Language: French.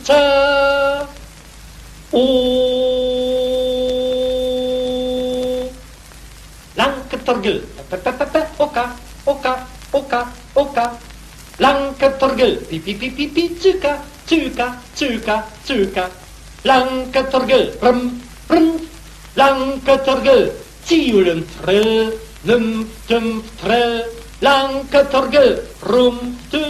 O Lanketorgel, oka, oka, oka, oka. Lanketorgel, pipi, pipi, pipi, tsuka, tsuka, tsuka, tsuka. Lanketorgel, rum, rum. Lanketorgel, tiulum, tre, num, tum, tre. Lanketorgel, rum, tum.